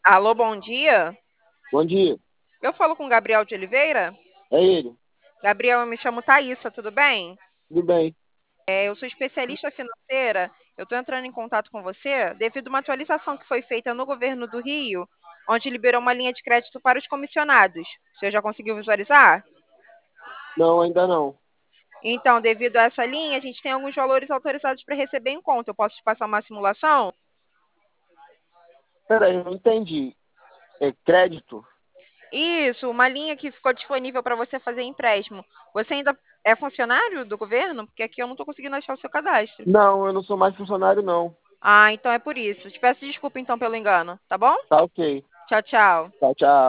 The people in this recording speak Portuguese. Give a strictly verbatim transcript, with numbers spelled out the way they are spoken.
Alô, bom dia. Bom dia. Eu falo com Gabriel de Oliveira. É ele. Gabriel, eu me chamo Thaísa, tudo bem? Tudo bem? É, eu sou especialista financeira. Eu estou entrando em contato com você devido a uma atualização que foi feita no governo do Rio, onde liberou uma linha de crédito para os comissionados. Você já conseguiu visualizar? Não, ainda não. Então, devido a essa linha, a gente tem alguns valores autorizados para receber em conta. Eu posso te passar uma simulação? Peraí, eu não entendi. É crédito? Isso, uma linha que ficou disponível para você fazer empréstimo. Você ainda é funcionário do governo? Porque aqui eu não estou conseguindo achar o seu cadastro. Não, eu não sou mais funcionário, não. Ah, então é por isso. Te peço desculpa então pelo engano, tá bom? Tá ok. Tchau, tchau. Tchau, tchau.